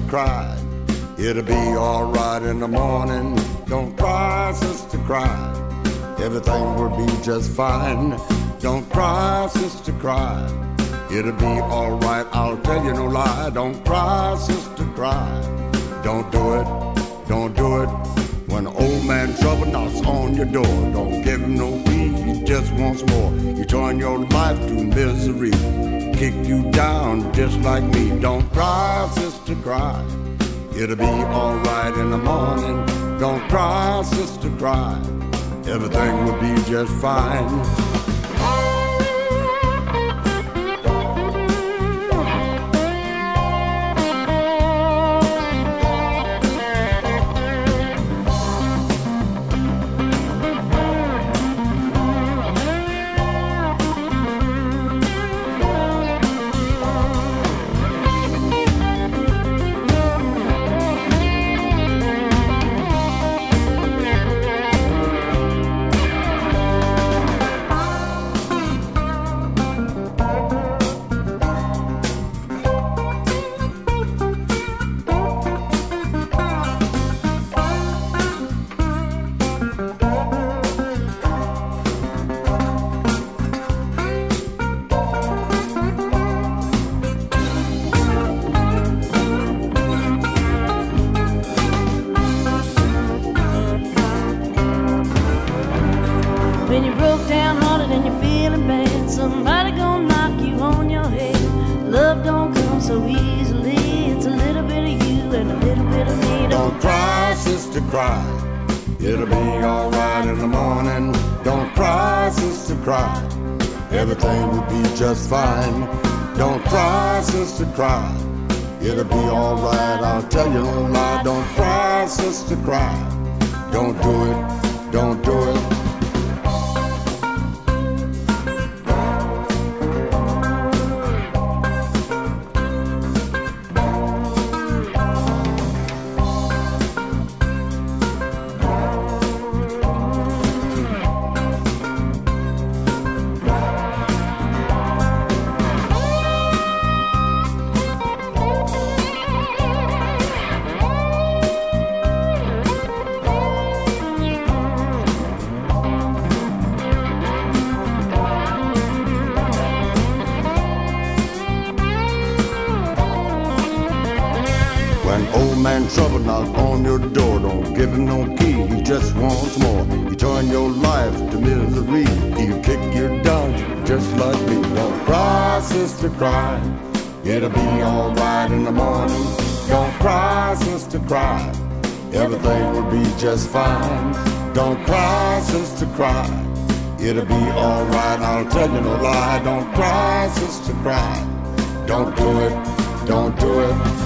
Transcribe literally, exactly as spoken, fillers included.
cry. It'll be alright in the morning. Don't cry, sister, cry. Everything will be just fine. Don't cry, sister, cry. It'll be alright, I'll tell you no lie. Don't cry, sister, cry. Don't do it, don't do it. When old man trouble knocks on your door, don't give him no key, he just wants more. You turn your life to misery, kick you down just like me. Don't cry, sister, cry. It'll be alright in the morning. Don't cry, sister, cry. Everything will be just fine. When you broke down hearted and you're feeling bad, somebody gonna knock you on your head. Love don't come so easily. It's a little bit of you and a little bit of me. Don't cry, sister, cry. It'll be alright in the morning. Don't cry, sister, cry. Everything will be just fine. Don't cry, sister, cry. It'll be alright, I'll tell you no lie. Don't cry, sister, cry. Don't do it, don't do it. When old man trouble knocks on your door, don't give him no key, he just wants more. You turn your life to misery, he'll kick you down just like me. Don't cry, sister, cry. It'll be alright in the morning. Don't cry, sister, cry. Everything will be just fine. Don't cry, sister, cry. It'll be alright, I'll tell you no lie. Don't cry, sister, cry. Don't do it, don't do it.